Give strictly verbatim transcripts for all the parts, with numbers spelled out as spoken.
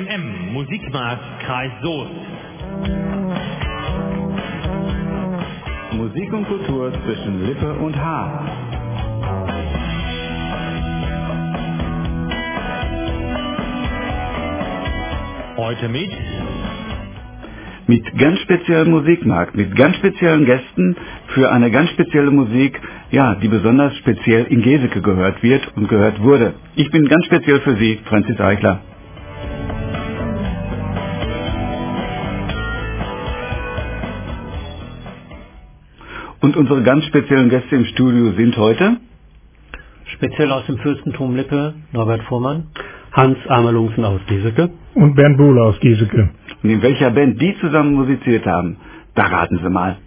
M M, Musikmarkt, Kreis Soest. Musik und Kultur zwischen Lippe und Haar. Heute mit Mit ganz speziellem Musikmarkt, mit ganz speziellen Gästen für eine ganz spezielle Musik, ja, die besonders speziell in Geseke gehört wird und gehört wurde. Ich bin ganz speziell für Sie, Franzis Eichler. Und unsere ganz speziellen Gäste im Studio sind heute speziell aus dem Fürstentum Lippe, Norbert Fuhrmann, Hans Amerlungsen aus Geseke und Bernd Bohle aus Geseke. Und in welcher Band die zusammen musiziert haben, da raten Sie mal.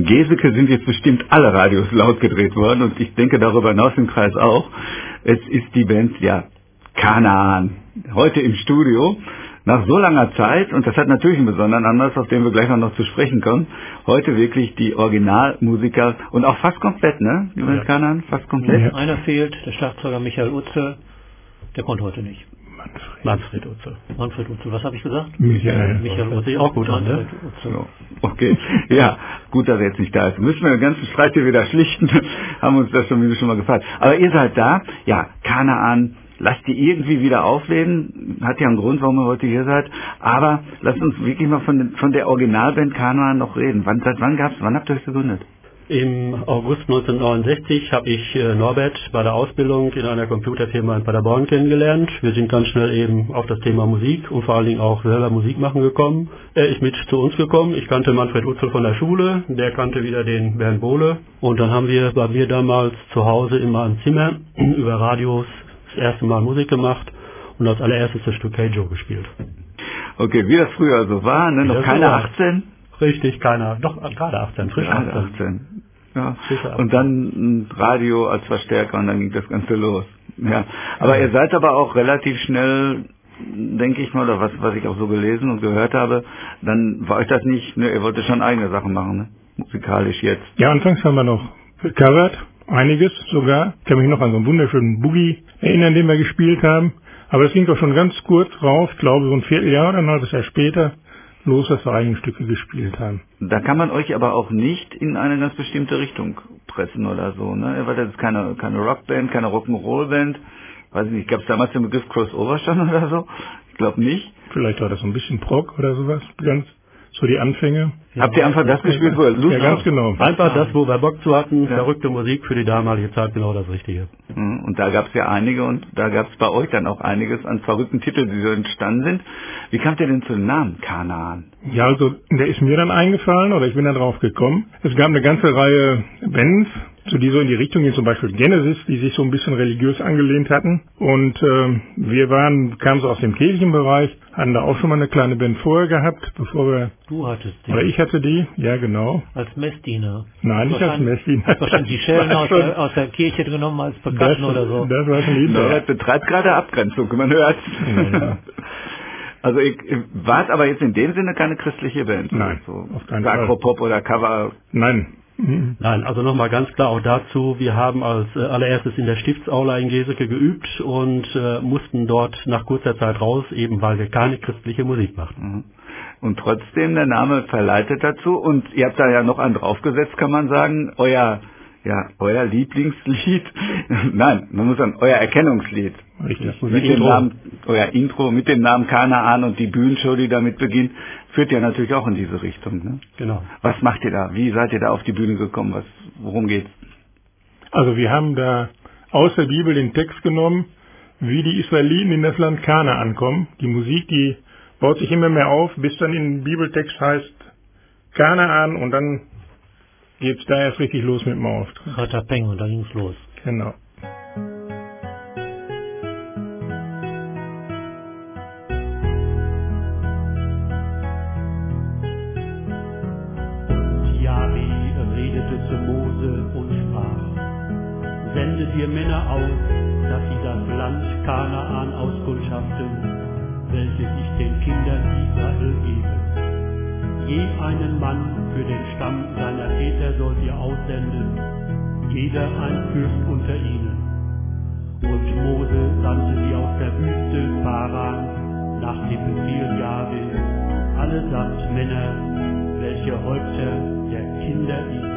Geseke sind jetzt bestimmt alle Radios laut gedreht worden und ich denke darüber hinaus im Kreis auch. Es ist die Band, ja, Kanaan. Heute im Studio. Nach so langer Zeit, und das hat natürlich einen besonderen Anlass, auf den wir gleich auch noch zu sprechen kommen, heute wirklich die Originalmusiker und auch fast komplett, ne? Die Band ja. Kanaan, fast komplett. Ja. Einer fehlt, der Schlagzeuger Michael Utzel, der konnte heute nicht. Manfred, Manfred Utzel. Manfred Utzel, was habe ich gesagt? Michael. Michael Utzel, auch gut an, ne? So. Okay, ja, gut, dass er jetzt nicht da ist. Müssen wir den ganzen Streit hier wieder schlichten, haben uns das schon, schon mal gefragt. Aber ihr seid da, ja, Kanaan, lasst die irgendwie wieder aufleben, hat ja einen Grund, warum ihr heute hier seid, aber lasst uns wirklich mal von, den, von der Originalband Kanaan noch reden. Wann, seit wann gab's, wann habt ihr euch gegründet? Im August neunzehnhundertneunundsechzig habe ich äh, Norbert bei der Ausbildung in einer Computerfirma in Paderborn kennengelernt. Wir sind ganz schnell eben auf das Thema Musik und vor allen Dingen auch selber Musik machen gekommen. Er ist mit zu uns gekommen. Ich kannte Manfred Utzel von der Schule, der kannte wieder den Bernd Bohle. Und dann haben wir bei mir damals zu Hause in meinem Zimmer über Radios das erste Mal Musik gemacht und als allererstes das Stück Hey Joe gespielt. Okay, wie das früher so war, ne? Noch keine achtzehn? Richtig, keiner. Doch, gerade achtzehn, frisch gerade achtzehn. achtzehn. Ja. Und dann ein Radio als Verstärker und dann ging das Ganze los. Ja. Aber ja. Ihr seid aber auch relativ schnell, denke ich mal, oder was, was ich auch so gelesen und gehört habe, dann war euch das nicht, ne, ihr wolltet schon eigene Sachen machen, ne? Musikalisch jetzt. Ja, anfangs haben wir noch gecovert, einiges sogar. Ich kann mich noch an so einen wunderschönen Boogie erinnern, den wir gespielt haben. Aber das ging doch schon ganz kurz drauf, ich glaube so ein Vierteljahr oder ein halbes Jahr später, los, dass wir eigene Stücke gespielt haben. Da kann man euch aber auch nicht in eine ganz bestimmte Richtung pressen oder so, ne? Weil das ist keine, keine Rockband, keine Rock'n'Roll-Band. Weiß ich nicht, gab es damals den Begriff Crossover schon oder so? Ich glaube nicht. Vielleicht war das so ein bisschen Prog oder sowas, ganz so die Anfänge. Ja, habt ihr einfach das gespielt, wo ihr Lust Ja, ganz genau. Einfach das, wo wir Bock zu hatten, ja. Verrückte Musik für die damalige Zeit, genau das Richtige. Und da gab es ja einige und da gab es bei euch dann auch einiges an verrückten Titeln, die so entstanden sind. Wie kamt ihr denn zu dem Namen Kanaan? Ja, also der ist mir dann eingefallen oder ich bin da drauf gekommen. Es gab eine ganze Reihe Bands, so die so in die Richtung gehen, zum Beispiel Genesis, die sich so ein bisschen religiös angelehnt hatten. Und äh, wir waren, kamen so aus dem kirchlichen Bereich, hatten da auch schon mal eine kleine Band vorher gehabt, bevor wir... Du hattest die. Oder ich hatte die, ja genau. Als Messdiener. Nein, nicht als Messdiener. Hast wahrscheinlich die Schellen aus der, aus der Kirche genommen als Percussion oder so. Das war schon lieb. Er betreibt gerade Abgrenzung, man hört. Ja, ja. Also ich, wart aber jetzt in dem Sinne keine christliche Band? Nein, so auf keinen Fall. Agropop oder Cover? Nein. Mhm. Nein, also nochmal ganz klar auch dazu, wir haben als äh, allererstes in der Stiftsaula in Geseke geübt und äh, mussten dort nach kurzer Zeit raus, eben weil wir keine christliche Musik machten. Mhm. Und trotzdem, der Name verleitet dazu und ihr habt da ja noch einen draufgesetzt, kann man sagen, euer, ja, euer Lieblingslied, nein, man muss sagen, euer Erkennungslied. Richtig. Mit dem Namen, euer Intro mit dem Namen Kanaan und die Bühnenshow, die damit beginnt, führt ja natürlich auch in diese Richtung. Ne? Genau. Was macht ihr da? Wie seid ihr da auf die Bühne gekommen? Was, worum geht's? Also wir haben da aus der Bibel den Text genommen, wie die Israeliten in das Land Kanaan kommen. Die Musik, die baut sich immer mehr auf, bis dann im Bibeltext heißt Kanaan und dann geht's da erst richtig los mit dem Auftritt. Ratapeng und dann ging's los. Genau. Sendet ihr Männer aus, dass sie das Land Kanaan auskundschaften, welches ich den Kindern Israel gebe. Je einen Mann für den Stamm seiner Väter sollt ihr aussenden, jeder ein Fürst unter ihnen. Und Mose sandte sie aus der Wüste Paran nach dem Befehl Jahwes, allesamt Männer, welche Häupter der Kinder Israel.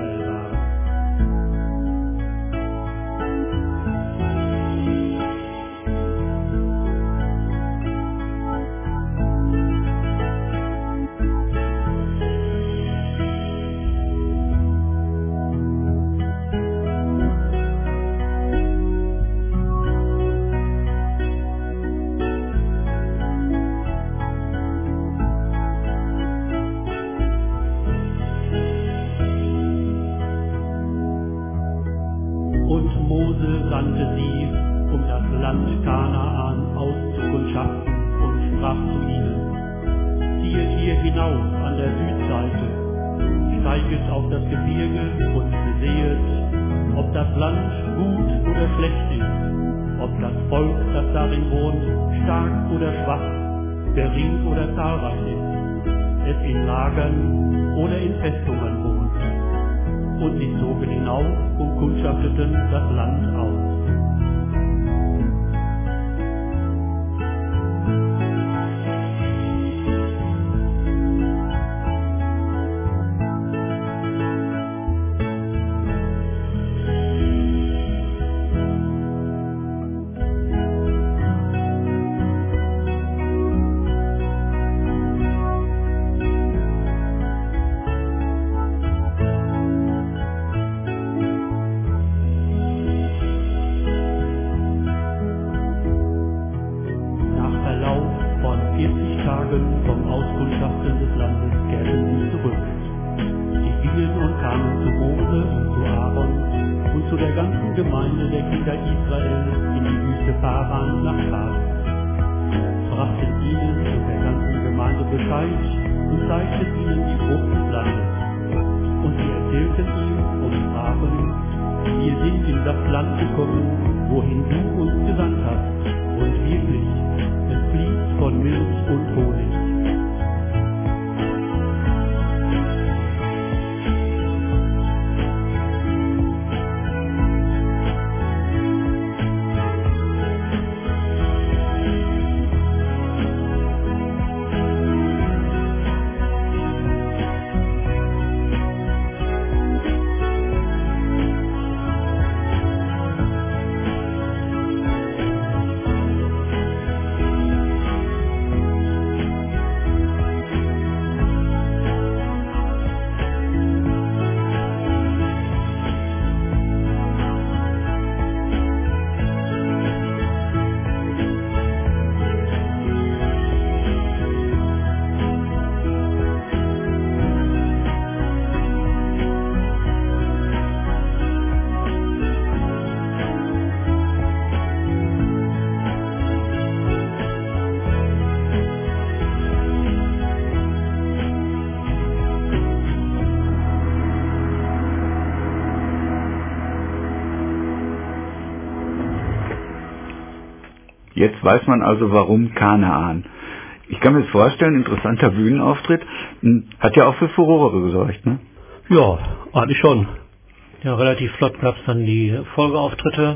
Sandte sie, um das Land Kanaan auszukundschaften und sprach zu ihnen, ziehet hier hinaus an der Südseite Steiget auf das Gebirge und besehet, ob das Land gut oder schlecht ist, ob das Volk, das darin wohnt, stark oder schwach, gering oder zahlreich ist, es in Lagern oder in Festungen wohnt. Und sie zogen hinauf und kundschafteten das Land aus. Vom Auskundschaften des Landes kehrten sie zurück. Sie gingen und kamen zu Mose und zu Aaron und zu der ganzen Gemeinde der Kinder Israel in die Wüste Paran nach Kadesh, brachten ihnen und der ganzen Gemeinde Bescheid und zeigten ihnen die Frucht des Landes. Und sie erzählten ihm und sprachen: Wir sind in das Land gekommen, wohin du uns gesandt hast, und wirklich, es fließt von Milch und Honig. Jetzt weiß man also, warum Kanaan. Ich kann mir das vorstellen, interessanter Bühnenauftritt. Hat ja auch für Furore gesorgt, ne? Ja, eigentlich schon. Ja, relativ flott gab es dann die Folgeauftritte.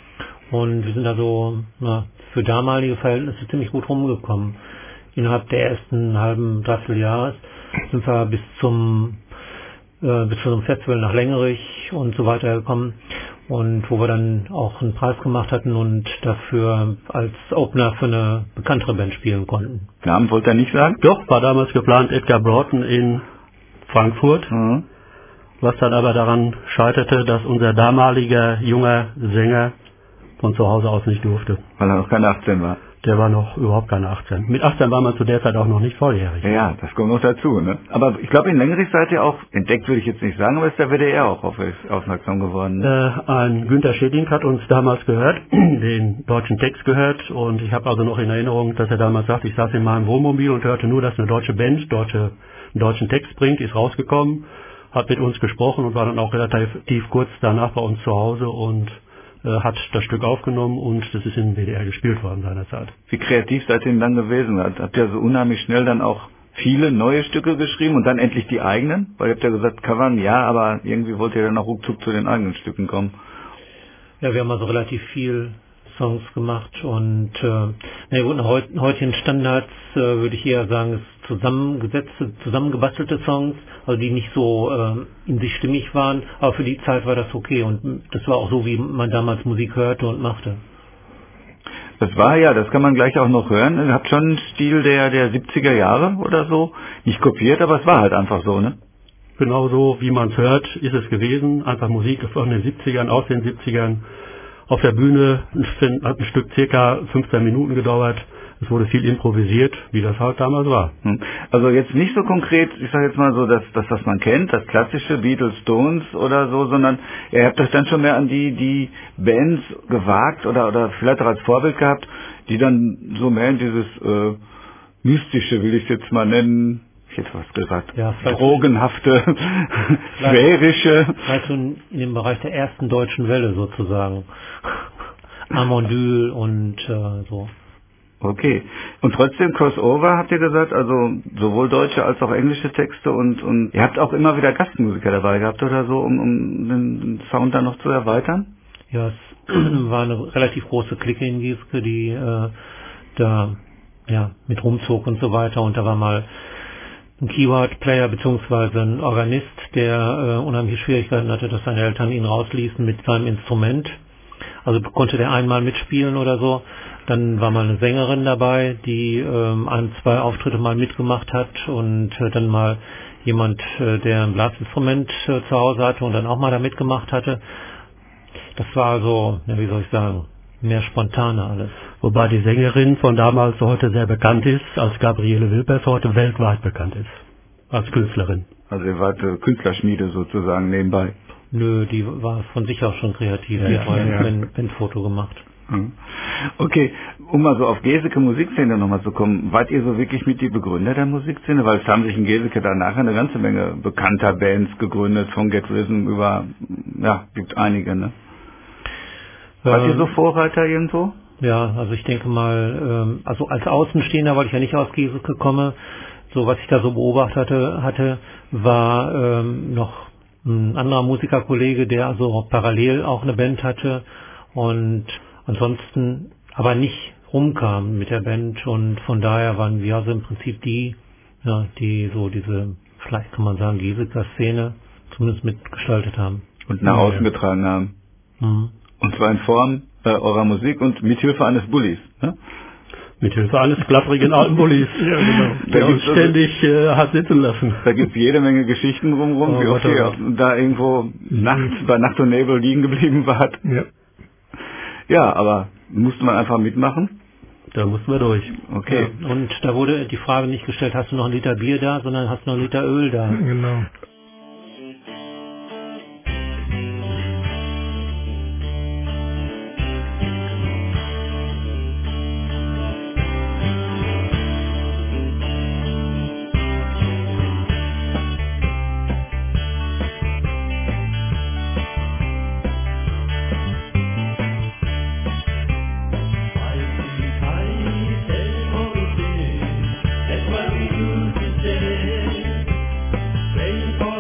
Und wir sind also na, für damalige Verhältnisse ziemlich gut rumgekommen. Innerhalb der ersten halben Dreivierteljahres sind wir bis zum äh, bis zum Festival nach Längerich und so weiter gekommen. Und wo wir dann auch einen Preis gemacht hatten und dafür als Opener für eine bekanntere Band spielen konnten. Namen wollte er nicht sagen? Doch, war damals geplant Edgar Broughton in Frankfurt, Mhm. was dann aber daran scheiterte, dass unser damaliger junger Sänger von zu Hause aus nicht durfte. Weil er noch keine achtzehn war. Der war noch überhaupt keine achtzehn. Mit achtzehn war man zu der Zeit auch noch nicht volljährig. Ja, ja, das kommt noch dazu, ne? Aber ich glaube, in Längerich seid ihr auch, entdeckt würde ich jetzt nicht sagen, aber ist der W D R auch auf euch aufmerksam geworden, ne? Äh, ein Günter Schädling hat uns damals gehört, den deutschen Text gehört, und ich habe also noch in Erinnerung, dass er damals sagt, ich saß in meinem Wohnmobil und hörte nur, dass eine deutsche Band deutsche, einen deutschen Text bringt, ist rausgekommen, hat mit uns gesprochen und war dann auch relativ kurz danach bei uns zu Hause und hat das Stück aufgenommen und das ist im W D R gespielt worden seinerzeit. Wie kreativ seid ihr denn dann gewesen? Habt ihr so unheimlich schnell dann auch viele neue Stücke geschrieben und dann endlich die eigenen? Weil ihr habt ja gesagt, covern, ja, aber irgendwie wollt ihr dann auch ruckzuck zu den eigenen Stücken kommen. Ja, wir haben also relativ viel Songs gemacht und äh, na gut, nach heut, heutigen Standards äh, würde ich eher sagen, es zusammengesetzte, zusammengebastelte Songs, also die nicht so äh, in sich stimmig waren, aber für die Zeit war das okay und das war auch so, wie man damals Musik hörte und machte. Das war ja, das kann man gleich auch noch hören. Ihr habt schon einen Stil der, der siebziger Jahre oder so, nicht kopiert, aber es war halt einfach so, ne? Genauso wie man es hört, ist es gewesen, einfach Musik von den siebzigern, aus den siebzigern. Auf der Bühne hat ein Stück circa fünfzehn Minuten gedauert. Es wurde viel improvisiert, wie das halt damals war. Also jetzt nicht so konkret, ich sage jetzt mal so, dass das, was man kennt, das klassische Beatles, Stones oder so, sondern ihr habt euch dann schon mehr an die die Bands gewagt oder oder vielleicht auch als Vorbild gehabt, die dann so mehr in dieses äh, Mystische, will ich es jetzt mal nennen, ich hätte was gesagt, ja, drogenhafte, sphärische. Vielleicht so in dem Bereich der ersten deutschen Welle sozusagen. Amondyl und äh, so. Okay. Und trotzdem Crossover, habt ihr gesagt, also sowohl deutsche als auch englische Texte und, und ihr habt auch immer wieder Gastmusiker dabei gehabt oder so, um, um den Sound dann noch zu erweitern? Ja, es war eine relativ große Clique in Gieske, die äh, da ja mit rumzog und so weiter, und da war mal ein Keyboard-Player beziehungsweise ein Organist, der äh, unheimliche Schwierigkeiten hatte, dass seine Eltern ihn rausließen mit seinem Instrument. Also konnte der einmal mitspielen oder so. Dann war mal eine Sängerin dabei, die ähm, ein, zwei Auftritte mal mitgemacht hat, und äh, dann mal jemand, äh, der ein Blasinstrument äh, zu Hause hatte und dann auch mal da mitgemacht hatte. Das war also, ja, wie soll ich sagen, mehr spontaner alles. Wobei die Sängerin von damals heute sehr bekannt ist, als Gabriele Wilpers heute weltweit bekannt ist, als Künstlerin. Also ihr wart äh, Künstlerschmiede sozusagen nebenbei. Nö, die war von sich auch schon kreativ. Ja, Die hat mal ja. ein Bandfoto gemacht. Okay, um mal so auf Geseke Musikszene nochmal zu kommen, wart ihr so wirklich mit die Begründer der Musikszene? Weil es haben sich in Geseke danach eine ganze Menge bekannter Bands gegründet, von Get Rhythm über, ja, gibt einige, ne? Wart ihr so Vorreiter irgendwo? Ja, also ich denke mal, ähm, also als Außenstehender, weil ich ja nicht aus Geseke komme, so was ich da so beobachtet hatte, hatte war ähm, noch ein anderer Musikerkollege, der also parallel auch eine Band hatte und ansonsten aber nicht rumkam mit der Band, und von daher waren wir also im Prinzip die, ja, die so diese, vielleicht kann man sagen, Geseker Szene zumindest mitgestaltet haben. Und nach Ja, außen ja. getragen haben. Mhm. Und zwar in Form äh, eurer Musik und mit Hilfe eines Bullies. Ne? Mit Hilfe eines klapprigen alten Bullis, Ja, genau. Da der uns gibt's also- ständig äh, hat sitzen lassen. Da gibt es jede Menge Geschichten drumherum, Oh wie oft Gott, oh ihr Gott. da irgendwo nachts bei Nacht und Nebel liegen geblieben wart. Ja. Ja, aber musste man einfach mitmachen. Da mussten wir durch. Okay. Ja, und da wurde die Frage nicht gestellt, hast du noch einen Liter Bier da, sondern hast du noch einen Liter Öl da. Genau. Rainbow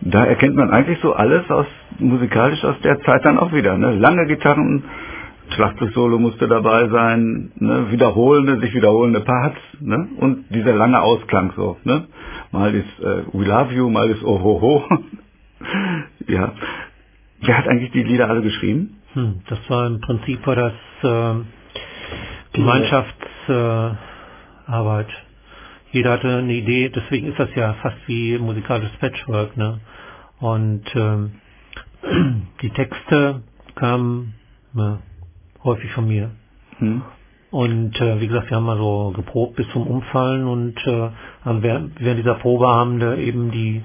Da erkennt man eigentlich so alles aus musikalisch aus der Zeit dann auch wieder. Ne? Lange Gitarren, Schlagzeug-Solo musste dabei sein, ne? wiederholende, sich wiederholende Parts, ne? Und dieser lange Ausklang so. Ne? Mal ist äh, We Love You, mal ist Oh Ho Ho. Ja. Wer hat eigentlich die Lieder alle geschrieben? Hm, das war im Prinzip war das äh, Gemeinschaftsarbeit. Äh, Jeder hatte eine Idee, deswegen ist das ja fast wie musikalisches Patchwork, ne? Und ähm, die Texte kamen ne, häufig von mir. Hm. Und äh, wie gesagt, wir haben mal so geprobt bis zum Umfallen und äh, haben während, während dieser Probe haben wir eben die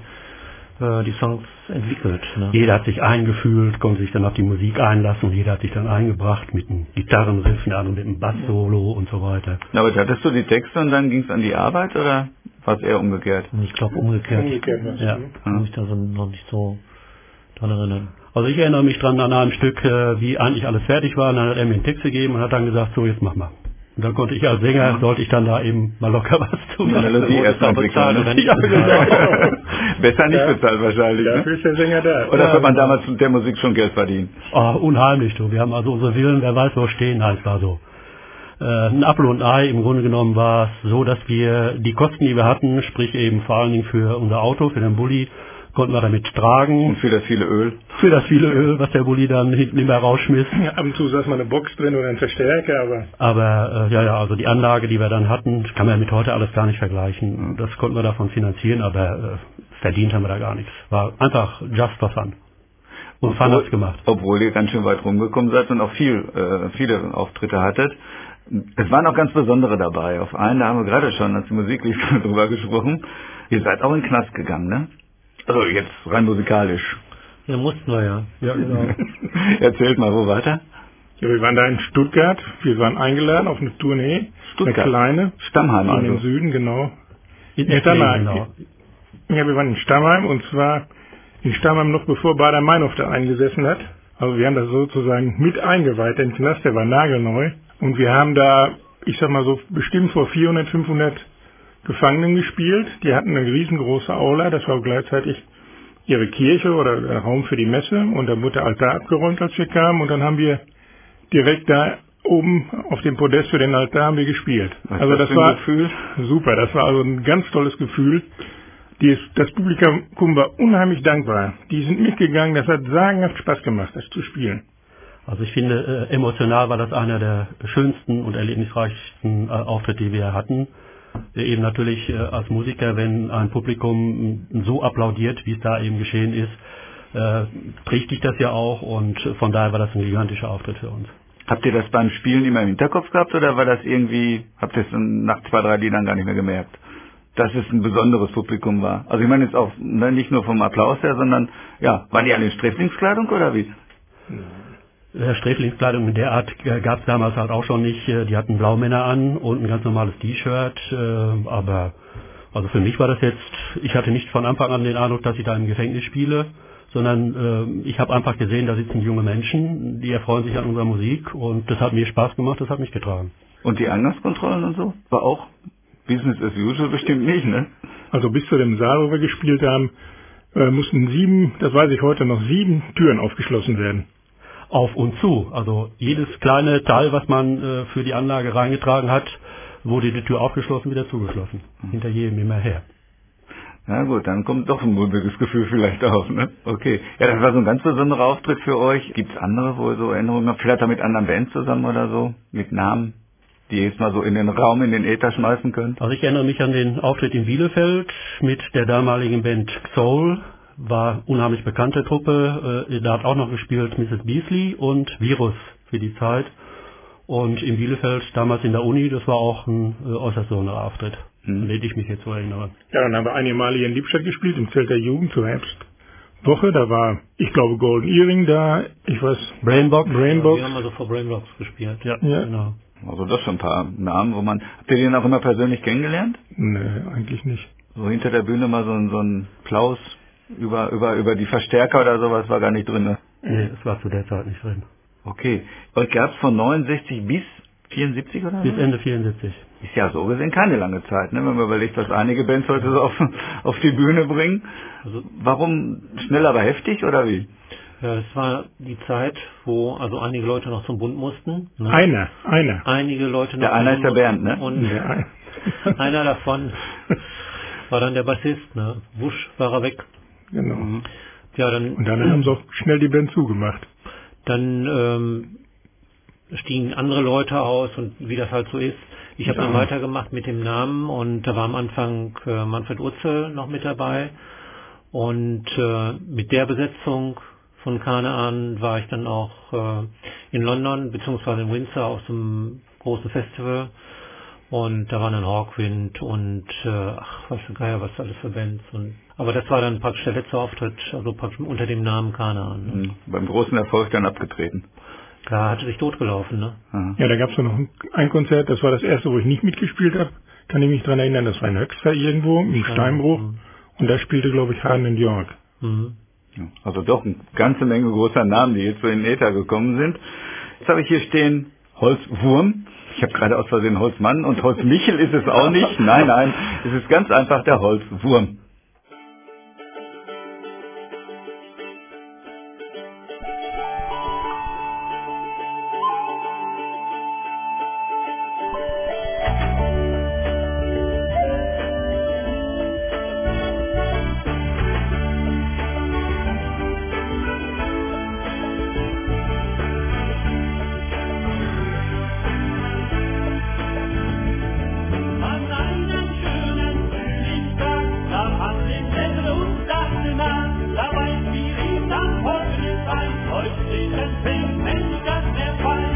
äh, die Songs entwickelt. Ne? Jeder hat sich eingefühlt, konnte sich dann auf die Musik einlassen und jeder hat sich dann eingebracht mit einem Gitarrenriff, der andere mit einem Bass-Solo und so weiter. Na, aber hattest du die Texte und dann ging es an die Arbeit oder war es eher umgekehrt? Ich glaube umgekehrt. Umgekehrt, ja. Ich kann mich da so noch nicht so dran erinnern. Also ich erinnere mich dran an einem Stück, äh, wie eigentlich alles fertig war, und dann hat er mir einen Text gegeben und hat dann gesagt, so jetzt mach mal. Und dann konnte ich als Sänger, sollte ich dann da eben mal locker was tun. Ja, Melodie erstmal bezahlt oder nicht? Ja, genau. Besser nicht ja, bezahlt wahrscheinlich. Dafür ne? ist der Sänger da. Oder ja, hat man damals mit der Musik schon Geld verdient? Oh, unheimlich, du. Wir haben also unsere Villen, wer weiß wo stehen, halt war so. Äh, ein Apfel und ein Ei, im Grunde genommen war es so, dass wir die Kosten, die wir hatten, sprich eben vor allen Dingen für unser Auto, für den Bulli, konnten wir damit tragen. Und für das viele Öl? Für das viele Öl, was der Bulli dann hinten immer rausschmiss. Ja, ab und zu saß mal eine Box drin oder ein Verstärker, aber... Aber, äh, ja, ja, also die Anlage, die wir dann hatten, kann man ja mit heute alles gar nicht vergleichen. Das konnten wir davon finanzieren, aber äh, verdient haben wir da gar nichts. War einfach just for fun. Und Fun hat's gemacht. Obwohl ihr ganz schön weit rumgekommen seid und auch viel, äh, viele Auftritte hattet. Es waren auch ganz besondere dabei. Auf einen, da haben wir gerade schon, als die Musik lief, drüber gesprochen. Ihr seid auch in den Knast gegangen, ne? Also jetzt rein musikalisch. Ja, mussten wir ja. Ja, genau. Erzählt mal, wo weiter? Ja, wir waren da in Stuttgart. Wir waren eingeladen auf eine Tournee. Stuttgart? Eine kleine. Stammheim also? In den Süden, genau. In, in Stammheim, genau. Ja, wir waren in Stammheim und zwar in Stammheim noch bevor Bader Meinhof da eingesessen hat. Also wir haben das sozusagen mit eingeweiht. Den Knast, der war nagelneu. Und wir haben da, ich sag mal so, bestimmt vor vierhundert, fünfhundert Gefangenen gespielt. Die hatten eine riesengroße Aula, das war gleichzeitig ihre Kirche oder der Raum für die Messe und da wurde der Altar abgeräumt, als wir kamen und dann haben wir direkt da oben auf dem Podest für den Altar haben wir gespielt. Was also das das war Gefühl? Super, das war also ein ganz tolles Gefühl. Die, das Publikum war unheimlich dankbar. Die sind mitgegangen, das hat sagenhaft Spaß gemacht, das zu spielen. Also ich finde, äh, emotional war das einer der schönsten und erlebnisreichsten äh, Auftritte, die wir hatten. Eben natürlich äh, als Musiker, wenn ein Publikum so applaudiert, wie es da eben geschehen ist, äh, trägt dich das ja auch und von daher war das ein gigantischer Auftritt für uns. Habt ihr das beim Spielen immer im Hinterkopf gehabt oder war das irgendwie, habt ihr es nach zwei, drei Liedern gar nicht mehr gemerkt, dass es ein besonderes Publikum war? Also ich meine jetzt auch ne, nicht nur vom Applaus her, sondern ja, waren die alle in Sträflingskleidung oder wie? Ja, Sträflingskleidung in der Art gab es damals halt auch schon nicht. Die hatten Blaumänner an und ein ganz normales T-Shirt. Aber also für mich war das jetzt, ich hatte nicht von Anfang an den Eindruck, dass ich da im Gefängnis spiele, sondern ich habe einfach gesehen, da sitzen junge Menschen, die erfreuen sich an unserer Musik und das hat mir Spaß gemacht, das hat mich getragen. Und die Eingangskontrollen und so? War auch Business as usual bestimmt nicht, ne? Also bis zu dem Saal, wo wir gespielt haben, mussten sieben, das weiß ich heute noch, sieben Türen aufgeschlossen werden. Auf und zu. Also jedes kleine Teil, was man äh, für die Anlage reingetragen hat, wurde die Tür aufgeschlossen, wieder zugeschlossen. Mhm. Hinter jedem immer her. Na gut, dann kommt doch ein mulmiges Gefühl vielleicht auf, ne? Okay. Ja, das war so ein ganz besonderer Auftritt für euch. Gibt es andere, wo ihr so Erinnerungen habt? Vielleicht auch mit anderen Bands zusammen oder so? Mit Namen, die ihr jetzt mal so in den Raum, in den Äther schmeißen könnt? Also ich erinnere mich an den Auftritt in Bielefeld mit der damaligen Band Soul. War unheimlich bekannte Truppe, äh, da hat auch noch gespielt Misses Beasley und Virus für die Zeit und in Bielefeld damals in der Uni, das war auch ein äh, äußerst besonderer Auftritt, hm. an den ich mich jetzt so erinnere. Ja, dann haben wir einige Male hier in Lippstadt gespielt, im Zelt der Jugend zur Herbstwoche, da war, ich glaube, Golden Earring da, ich weiß, Brainbox. Brainbox. Ja, wir haben also vor Brainbox gespielt, ja, ja. Genau. Also das schon ein paar Namen, wo man, habt ihr den auch immer persönlich kennengelernt? Nee, eigentlich nicht. So hinter der Bühne mal so ein, so ein Applaus über, über, über die Verstärker oder sowas war gar nicht drin, ne? Nee, das war zu der Zeit nicht drin. Okay. Euch gab es von neunundsechzig bis vierundsiebzig oder Bis so? Ende vierundsiebzig. Ist ja so gesehen keine lange Zeit, ne? Wenn man überlegt, was einige Bands heute so auf, auf die Bühne bringen. Also, Warum schnell aber heftig oder wie? ja, es war die Zeit, wo also einige Leute noch zum Bund mussten. Ne? Einer, einer. Einige Leute noch Der einer zum ist der Bund Bernd, ne? Und Der ein- einer davon war dann der Bassist, ne? Wusch war er weg. Genau. Ja, dann, Und dann haben sie auch schnell die Band zugemacht. dann ähm, stiegen andere Leute aus und wie das halt so ist. Ich habe dann Ja. weitergemacht mit dem Namen und da war am Anfang äh, Manfred Utzel noch mit dabei und äh, mit der Besetzung von Kanaan war ich dann auch äh, in London beziehungsweise in Windsor auf so einem großen Festival und da waren dann Hawkwind und äh, ach, weiß der Geier, was alles für Bands und aber das war dann praktisch der letzte Auftritt, also praktisch unter dem Namen Kanaan. Ne? Mhm. Beim großen Erfolg dann abgetreten. Da hatte sich totgelaufen, ne? Aha. Ja, da gab es noch ein- ein Konzert, das war das erste, wo ich nicht mitgespielt habe. Kann ich mich dran erinnern, das war in Höxter irgendwo, im Steinbruch. Mhm. Und da spielte, glaube ich, Harden and York. Mhm. Ja, also doch eine ganze Menge großer Namen, die jetzt so in den Äther gekommen sind. Jetzt habe ich hier stehen Holzwurm. Ich habe gerade aus Versehen Holzmann und Holzmichel ist es auch nicht. Nein, nein, es ist ganz einfach der Holzwurm. An einem schönen Frühlingstag, da hat den Blätter und dachte nach, da weiß wie rief dann heute ist ein, heute steht ein Film, Mensch, das wär fein.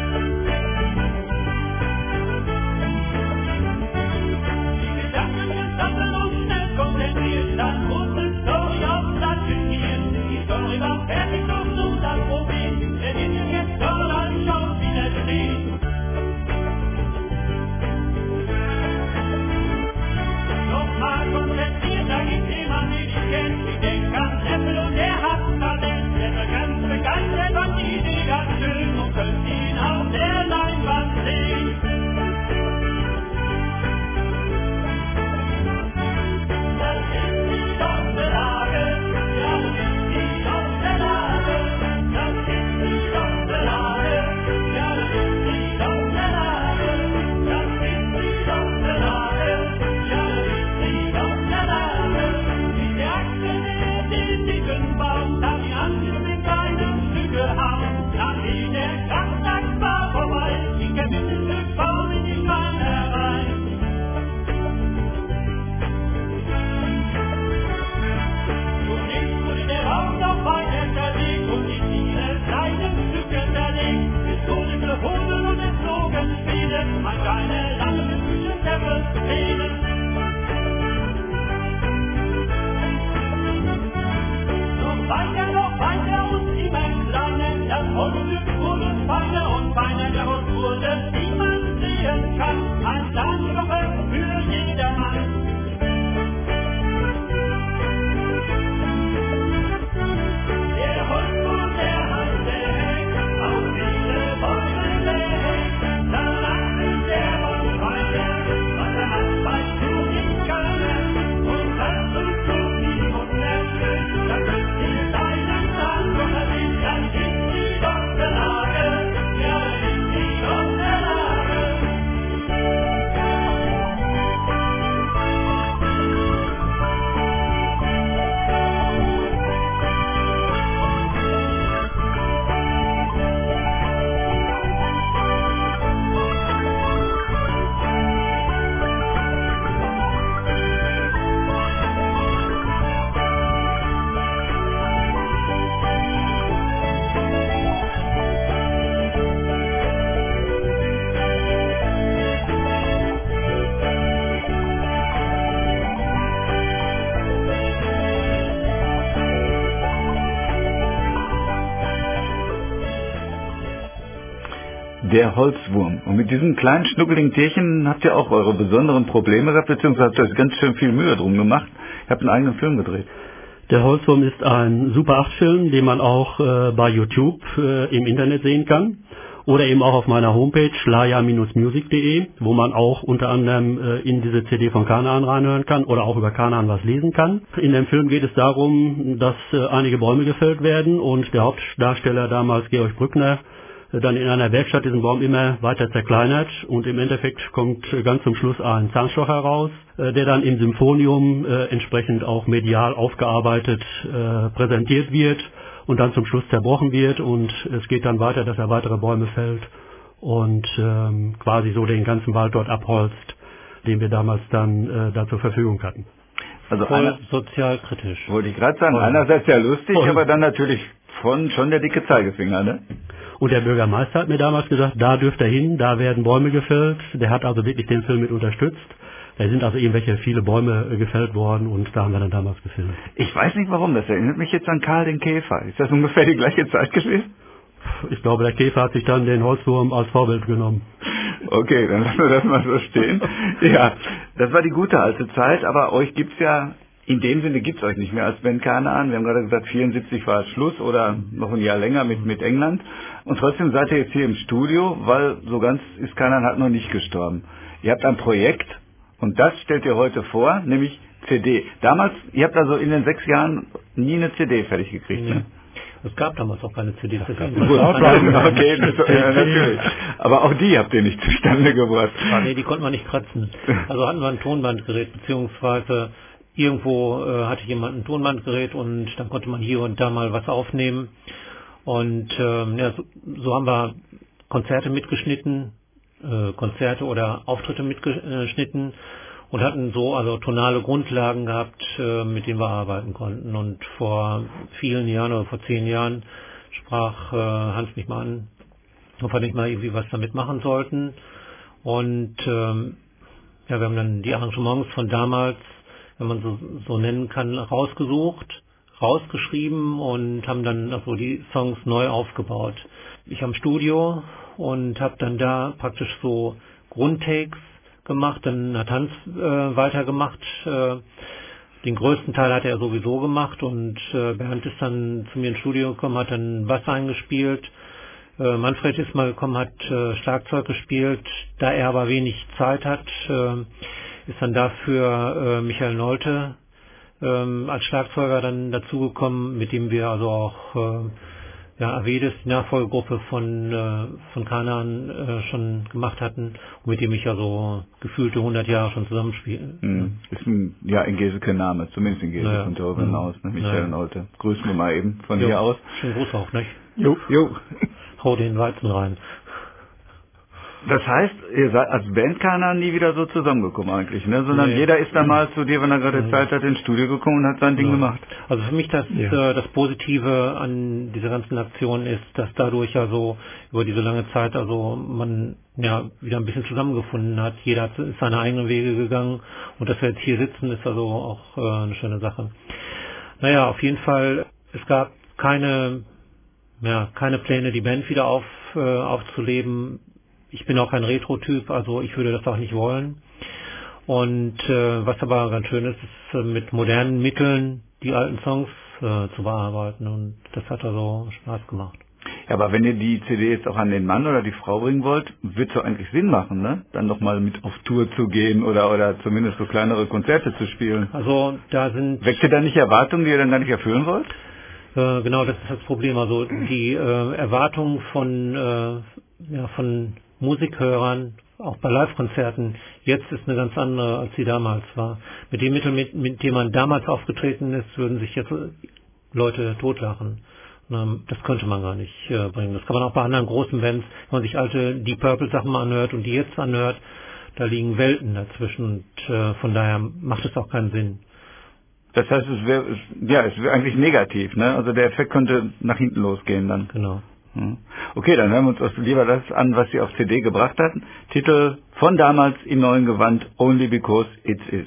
Die Gedanken gesammelt und schnell konzentriert, dann wurde Story aufs Blatt geschmiert. Die Story war fertig, doch nun das Problem, der wird mir jetzt soll als Schauspieler stehen. Nochmal konzentriert, da gibt's jemand, den ich kenn. Ich denk an Apple und der hat Talent. Der ist ganz begeistert und die Idee ganz schön und könnt ihn auf der Leinwand sehen. Das ist die Doppellage, ja, das ist die Doppellage. Das ist die Doppellage, ja, das ist die Doppellage. Das ist die Doppellage, ja, das ist die Doppellage. Mit der Achse in den dicken Baum, da die anderen in kleinen Stücke hauen. Dann geht der Kraftwerksbau vorbei, ich kenn mit dem Stück Baum in die Schreinerei. Zunächst wurde der Raum noch weiter zerlegt und in viele kleine Stücke zerlegt. Es wurde gehoben und es flogen Spiele, man keine lange Küchenteppe sehen. Noch weiter, noch weiter und immer kleiner, das Holzstück wurde feiner und feiner, der Holz wurde, wie man sehen kann, ein Zahnstocher für jedermann. Der Holzwurm, der hat der Heck, auf viele Wochen weg. Da lachte der Baum weiter, was er hat, weißt du nicht keiner. Und was du tust, die Wunderschön, das ist die deinen Zahnstocher sehen. Das ist die Doppellage, ja, das ist die Doppellage. Der Holzwurm. Und mit diesem kleinen schnuckeligen Tierchen habt ihr auch eure besonderen Probleme gehabt, beziehungsweise habt ihr euch ganz schön viel Mühe drum gemacht. Ihr habt einen eigenen Film gedreht. Der Holzwurm ist ein Super acht Film, den man auch äh, bei YouTube äh, im Internet sehen kann. oder eben auch auf meiner Homepage laya Bindestrich music punkt de, wo man auch unter anderem äh, in diese C D von Kanaan reinhören kann oder auch über Kanaan was lesen kann. In dem Film geht es darum, dass äh, einige Bäume gefällt werden und der Hauptdarsteller damals, Georg Brückner, äh, dann in einer Werkstatt diesen Baum immer weiter zerkleinert und im Endeffekt kommt äh, ganz zum Schluss ein Zahnstocher heraus, äh, der dann im Symphonium äh, entsprechend auch medial aufgearbeitet äh, präsentiert wird und dann zum Schluss zerbrochen wird und es geht dann weiter, dass er weitere Bäume fällt und ähm, quasi so den ganzen Wald dort abholzt, den wir damals dann äh, da zur Verfügung hatten. Also Voll einer, sozialkritisch. wollte ich gerade sagen, Voll. einerseits ja lustig, Voll. aber dann natürlich von schon der dicke Zeigefinger, ne? Und der Bürgermeister hat mir damals gesagt, da dürft er hin, da werden Bäume gefällt. Der hat also wirklich den Film mit unterstützt. Da sind also irgendwelche viele Bäume äh, gefällt worden und da haben wir dann damals gefilmt. Ich weiß nicht warum, das erinnert mich jetzt an Karl den Käfer. Ist das ungefähr die gleiche Zeit gewesen? Ich glaube, der Käfer hat sich dann den Holzwurm als Vorbild genommen. Okay, dann lassen wir das mal so stehen. Ja, das war die gute alte Zeit, aber euch gibt's ja, in dem Sinne gibt's euch nicht mehr als Band Kanaan. Wir haben gerade gesagt, vierundsiebzig war Schluss oder noch ein Jahr länger mit, mit England. Und trotzdem seid ihr jetzt hier im Studio, weil so ganz ist Kanaan halt noch nicht gestorben. Ihr habt ein Projekt und das stellt ihr heute vor, nämlich C D. Damals, ihr habt also in den sechs Jahren nie eine C D fertig gekriegt, Nee. ne? Es gab damals auch keine C Ds. Das Gut, okay, das, ja, natürlich. Aber auch die habt ihr nicht zustande gebracht. Ah, nee, die konnte man nicht kratzen. Also hatten wir ein Tonbandgerät, beziehungsweise irgendwo äh, hatte jemand ein Tonbandgerät und dann konnte man hier und da mal was aufnehmen. Und ähm, ja, so, so haben wir Konzerte mitgeschnitten, äh, Konzerte oder Auftritte mitgeschnitten und hatten so also tonale Grundlagen gehabt, äh, mit denen wir arbeiten konnten. Und vor vielen Jahren oder vor zehn Jahren sprach äh, Hans mich mal an, ob wir nicht mal irgendwie was damit machen sollten. Und ähm, ja, wir haben dann die Arrangements von damals, wenn man so, so nennen kann, rausgesucht, rausgeschrieben und haben dann also die Songs neu aufgebaut. Ich am Studio und habe dann da praktisch so Grundtakes gemacht, dann hat Hans äh, weitergemacht. Äh, den größten Teil hat er sowieso gemacht und äh, Bernd ist dann zu mir ins Studio gekommen, hat dann Bass eingespielt. Äh, Manfred ist mal gekommen, hat äh, Schlagzeug gespielt. Da er aber wenig Zeit hat, äh, ist dann dafür äh, Michael Nolte ähm, als Schlagzeuger dann dazugekommen, mit dem wir also auch äh, ja, Avedis, die Nachfolgegruppe von, äh, von Kanaan äh, schon gemacht hatten und mit dem ich ja so gefühlte hundert Jahre schon zusammenspiele. Mhm. Ist ein, ja, ein Geseke-Name, zumindest in Geseke Naja. und darüber Mhm. hinaus, ne? Michael Naja. Nolte. Grüßen wir mal eben von Jo, hier aus. schönen Gruß auch, nicht? Jo. Jo. Hau den Weizen rein. Das heißt, ihr seid als Band Kanaan nie wieder so zusammengekommen eigentlich, ne? Sondern Nee. jeder ist dann mal zu dir, wenn er gerade Mhm. Zeit hat, ins Studio gekommen und hat sein Ding Ja. gemacht. Also für mich das, Ja. äh, das Positive an dieser ganzen Aktion ist, dass dadurch ja so über diese lange Zeit also man ja wieder ein bisschen zusammengefunden hat. Jeder hat ist seine eigenen Wege gegangen und dass wir jetzt hier sitzen, ist also auch äh, eine schöne Sache. Naja, auf jeden Fall, es gab keine, ja, keine Pläne, die Band wieder auf, äh, aufzuleben. Ich bin auch kein Retro-Typ, also ich würde das auch nicht wollen. Und äh, was aber ganz schön ist, ist äh, mit modernen Mitteln die alten Songs äh, zu bearbeiten und das hat also Spaß gemacht. Ja, aber wenn ihr die C D jetzt auch an den Mann oder die Frau bringen wollt, wird es doch eigentlich Sinn machen, ne? Dann nochmal mit auf Tour zu gehen oder oder zumindest so kleinere Konzerte zu spielen. Also da sind Weckt ihr da nicht Erwartungen, die ihr dann gar nicht erfüllen wollt? äh, genau das ist das Problem. Also die äh, Erwartungen von äh, ja, von Musikhörern, auch bei Live-Konzerten, jetzt ist eine ganz andere, als sie damals war. Mit den Mitteln, mit, mit denen man damals aufgetreten ist, würden sich jetzt Leute totlachen. Ähm, Das könnte man gar nicht äh, bringen. Das kann man auch bei anderen großen Bands, wenn man sich alte Deep Purple Sachen mal anhört und die jetzt anhört, da liegen Welten dazwischen und äh, von daher macht es auch keinen Sinn. Das heißt, es wäre ja, es wäre eigentlich negativ, ne? Also der Effekt könnte nach hinten losgehen dann. Genau. Hm. Okay, dann hören wir uns also lieber das an, was sie auf C D gebracht hatten. Titel von damals im neuen Gewand, Only Because It Is.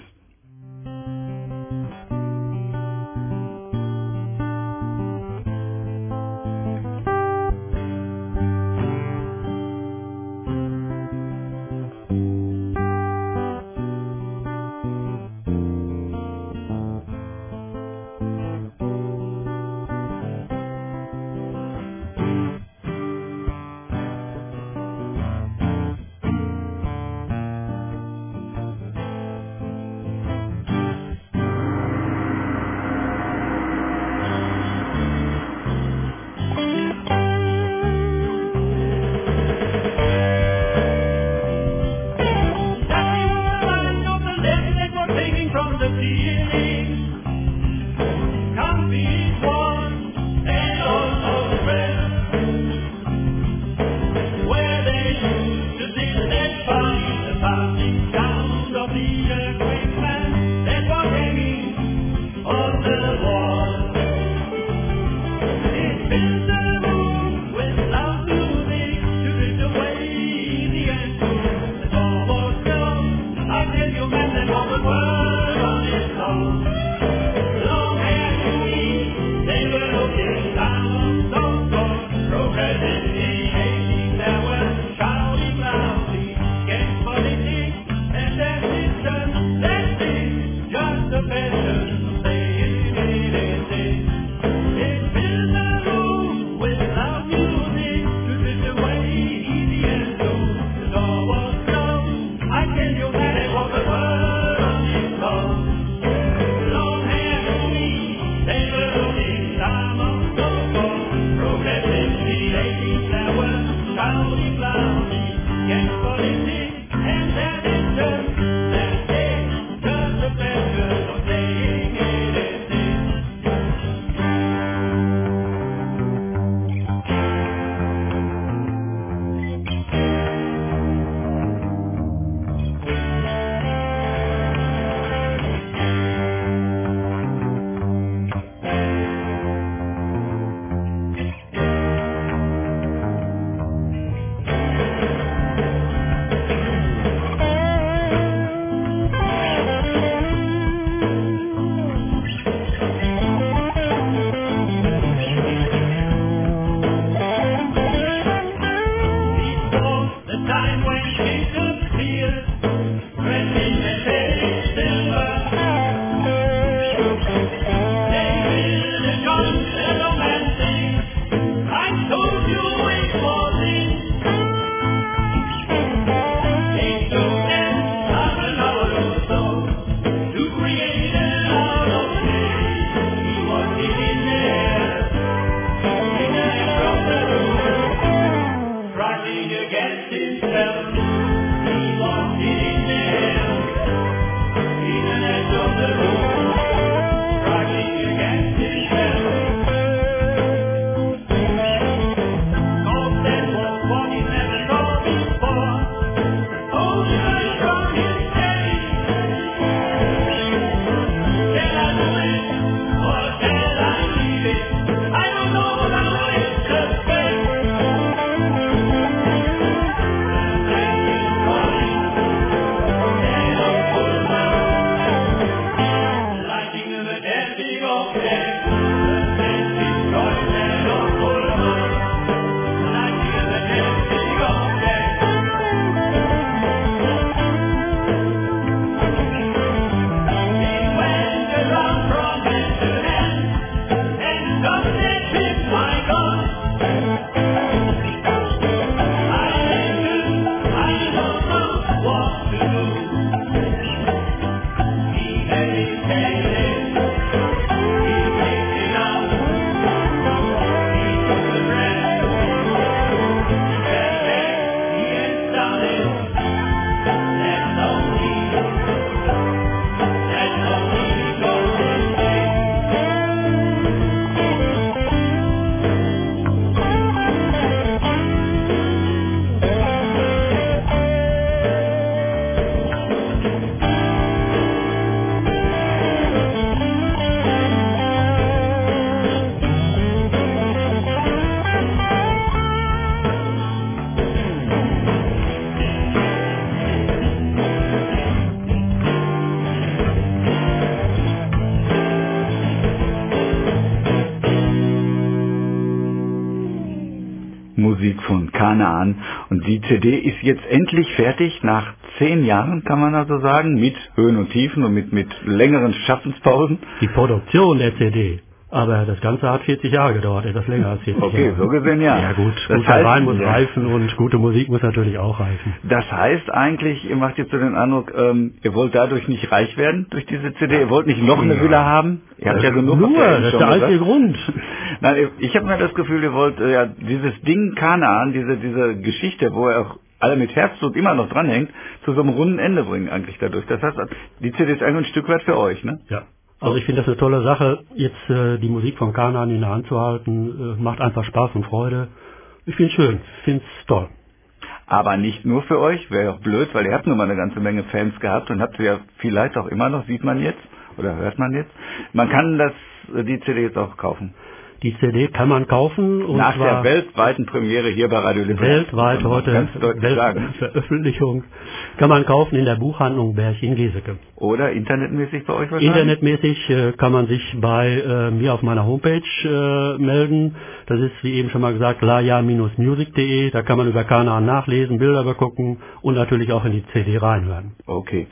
Musik von Kanaan. Und die C D ist jetzt endlich fertig, nach zehn Jahren, kann man also sagen, mit Höhen und Tiefen und mit, mit längeren Schaffenspausen. Die Produktion der C D. Aber das Ganze hat vierzig Jahre gedauert, etwas länger als vierzig okay, Jahre. Okay, so gesehen ja. Ja gut, das guter heißt, Wein muss ja. reifen und gute Musik muss natürlich auch reifen. Das heißt eigentlich, ihr macht jetzt so den Eindruck, ähm, ihr wollt dadurch nicht reich werden, durch diese C D, ihr wollt nicht noch eine Ja. Villa haben? Ihr habt ja genug. Nur, das ist der einzige Grund. Nein, ich habe mir das Gefühl, ihr wollt äh, ja dieses Ding Kanaan, diese, diese Geschichte, wo er auch alle mit Herzblut immer noch dranhängt, zu so einem runden Ende bringen eigentlich dadurch. Das heißt, die C D ist eigentlich ein Stück weit für euch, ne? Ja. Also ich finde das eine tolle Sache, jetzt äh, die Musik von Kanaan in der Hand zu halten, äh, macht einfach Spaß und Freude. Ich finde es schön, ich finde es toll. Aber nicht nur für euch, wäre auch blöd, weil ihr habt nun mal eine ganze Menge Fans gehabt und habt sie ja vielleicht auch immer noch, sieht man jetzt oder hört man jetzt. Man kann das die C D jetzt auch kaufen. Die C D kann man kaufen. Und nach zwar der weltweiten Premiere hier bei Radio Lippe. Weltweit heute, ganz deutlich sagen. Weltveröffentlichung, kann man kaufen in der Buchhandlung Berch in Geseke. Oder internetmäßig bei euch wahrscheinlich? Internetmäßig äh, kann man sich bei äh, mir auf meiner Homepage äh, melden. Das ist, wie eben schon mal gesagt, laja Bindestrich music punkt de. Da kann man über Kanaan nachlesen, Bilder begucken und natürlich auch in die C D reinhören. Okay.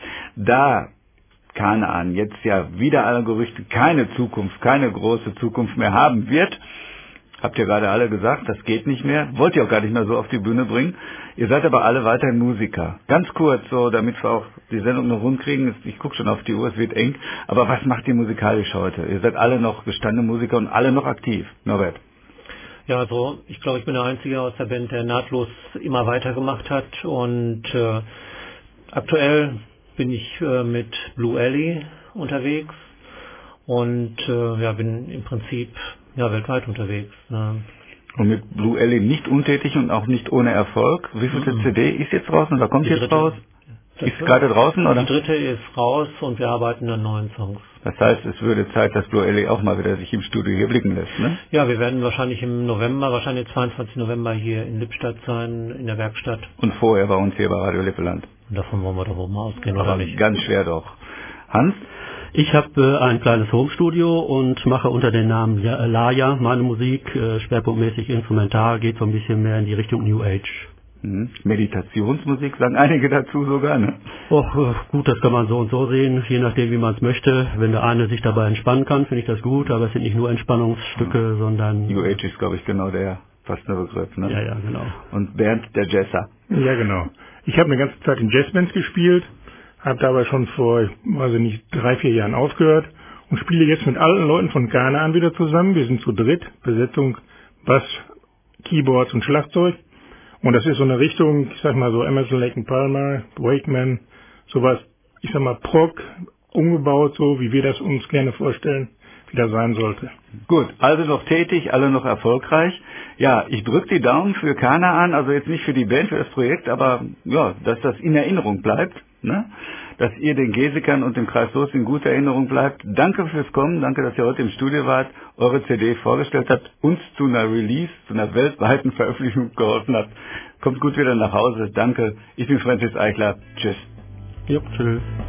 Da Kanaan jetzt ja wieder alle Gerüchte keine Zukunft, keine große Zukunft mehr haben wird. Habt ihr gerade alle gesagt, das geht nicht mehr. Wollt ihr auch gar nicht mehr so auf die Bühne bringen. Ihr seid aber alle weiterhin Musiker. Ganz kurz, so damit wir auch die Sendung noch rund kriegen. Ich gucke schon auf die Uhr, es wird eng. Aber was macht ihr musikalisch heute? Ihr seid alle noch gestandene Musiker und alle noch aktiv. Norbert. Ja, also ich glaube, ich bin der Einzige aus der Band, der nahtlos immer weitergemacht hat. Und äh, aktuell bin ich äh, mit Blue Alley unterwegs und äh, ja, bin im Prinzip ja weltweit unterwegs. Ne? Und mit Blue Alley nicht untätig und auch nicht ohne Erfolg. Wie viel mhm. C D ist jetzt draußen oder kommt die jetzt dritte, raus? Ist gerade draußen, oder? Die dritte ist raus und wir arbeiten an neuen Songs. Das heißt, es würde Zeit, dass Blue Alley auch mal wieder sich im Studio hier blicken lässt, ne? Ja, wir werden wahrscheinlich im November, wahrscheinlich zweiundzwanzigsten November hier in Lippstadt sein, in der Werkstatt. Und vorher bei uns hier bei Radio Lippeland. Und davon wollen wir doch wohl mal ausgehen, aber oder nicht? Ganz schwer doch. Hans? Ich habe äh, ein kleines Homestudio und mache unter dem Namen Laja meine Musik, äh, schwerpunktmäßig instrumental, geht so ein bisschen mehr in die Richtung New Age Mhm. Meditationsmusik, sagen einige dazu sogar, ne? Och, äh, gut, das kann man so und so sehen, je nachdem, wie man es möchte. Wenn der eine sich dabei entspannen kann, finde ich das gut, aber es sind nicht nur Entspannungsstücke, mhm. sondern... New Age ist, glaube ich, genau der passende Begriff, ne? Ja, ja, genau. Und Bernd, der Jesser. Ja, genau. Ich habe eine ganze Zeit in Jazzbands gespielt, habe dabei schon vor, weiß ich nicht, drei, vier Jahren aufgehört und spiele jetzt mit allen Leuten von Kanaan wieder zusammen. Wir sind zu dritt, Besetzung Bass, Keyboards und Schlagzeug. Und das ist so eine Richtung, ich sag mal so Emerson, Lake and Palmer, Wakeman, sowas, ich sag mal Prog, umgebaut, so wie wir das uns gerne vorstellen, wie das sein sollte. Gut, also noch tätig, alle noch erfolgreich. Ja, ich drücke die Daumen für Kanaan, also jetzt nicht für die Band, für das Projekt, aber ja, dass das in Erinnerung bleibt, ne? Dass ihr den Gesikern und dem Kreis Soest in guter Erinnerung bleibt. Danke fürs Kommen, danke, dass ihr heute im Studio wart, eure C D vorgestellt habt, uns zu einer Release, zu einer weltweiten Veröffentlichung geholfen habt. Kommt gut wieder nach Hause, danke. Ich bin Francis Eichler, tschüss. Ja, tschüss.